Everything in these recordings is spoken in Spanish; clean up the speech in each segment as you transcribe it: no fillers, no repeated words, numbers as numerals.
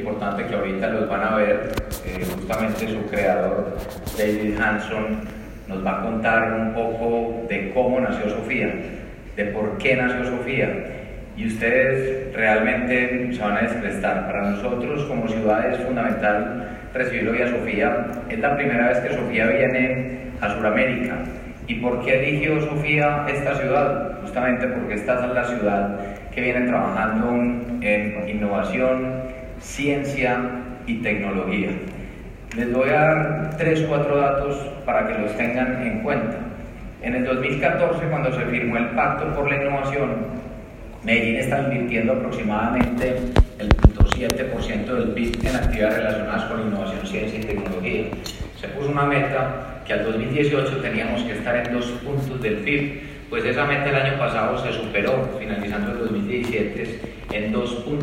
importante que ahorita los van a ver. Justamente su creador, David Hanson, nos va a contar un poco de cómo nació Sofía, de por qué nació Sofía. Y ustedes realmente se van a descrestar. Para nosotros como ciudad es fundamental recibir hoy a Sofía. Es la primera vez que Sofía viene a Sudamérica. ¿Y por qué eligió Sofía esta ciudad? Justamente porque esta es la ciudad que viene trabajando en innovación, ciencia y tecnología. Les voy a dar 3 o 4 datos para que los tengan en cuenta. En el 2014, cuando se firmó el Pacto por la Innovación, Medellín está invirtiendo aproximadamente el 0.7% del PIB en actividades relacionadas con innovación, ciencia y tecnología. Se puso una meta que al 2018 teníamos que estar en 2 puntos del PIB, pues esa meta el año pasado se superó, finalizando el 2017 en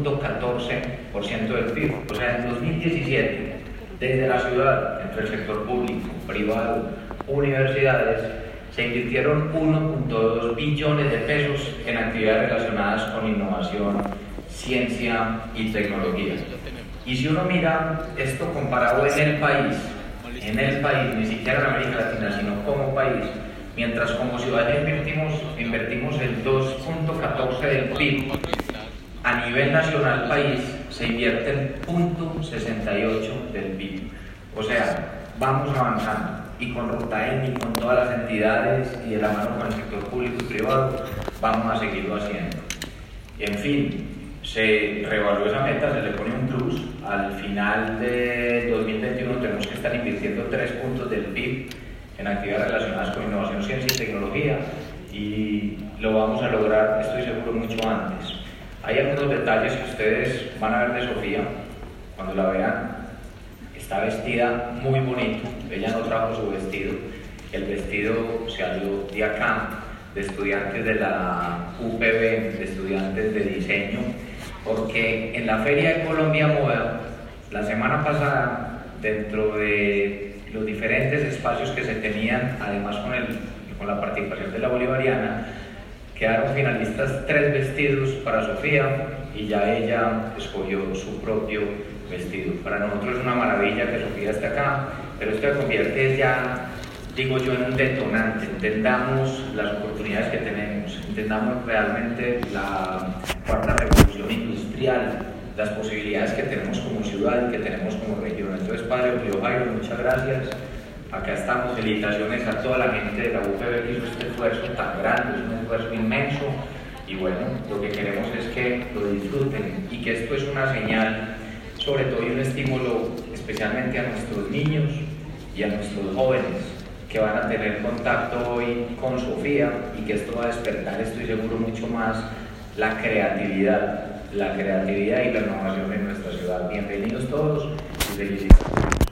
2.14% del PIB. O sea, en 2017, desde la ciudad, entre el sector público, privado, universidades, se invirtieron 1.2 billones de pesos en actividades relacionadas con innovación, ciencia y tecnología. Y si uno mira esto comparado en el país, ni siquiera en América Latina, sino como país, mientras como ciudad invertimos el 2.14 del PIB, a nivel nacional país se invierte el 0.68 del PIB. O sea, vamos avanzando. Y con Ruta y con todas las entidades y de la mano con el sector público y privado, vamos a seguirlo haciendo. En fin, se reevaluó esa meta, se le pone un plus. Al final de 2021 tenemos que estar invirtiendo 3 puntos del PIB en actividades relacionadas con innovación, ciencia y tecnología, y lo vamos a lograr, estoy seguro, mucho antes. Hay algunos detalles que ustedes van a ver de Sofía cuando la vean. Está vestida muy bonito, ella no trajo su vestido, el vestido se salió de acá, de estudiantes de la UPB, de estudiantes de diseño, porque en la Feria de Colombia Moda, la semana pasada, dentro de los diferentes espacios que se tenían, además con la participación de la Bolivariana, quedaron finalistas 3 vestidos para Sofía y ya ella escogió su propio vestido. Para nosotros es una maravilla que Sofía esté acá, pero esto se convierte ya, digo yo, en un detonante. Entendamos las oportunidades que tenemos, entendamos realmente la 4ª revolución industrial, las posibilidades que tenemos como ciudad y que tenemos como región. Entonces, Padre Julio Jairo, muchas gracias. Acá estamos, felicitaciones a toda la gente de la UPB que hizo este esfuerzo tan grande, es un esfuerzo inmenso, y bueno, lo que queremos es que lo disfruten y que esto es una señal, sobre todo, y un estímulo especialmente a nuestros niños y a nuestros jóvenes que van a tener contacto hoy con Sofía, y que esto va a despertar, estoy seguro, mucho más la creatividad y la innovación en nuestra ciudad. Bienvenidos todos y felicidades.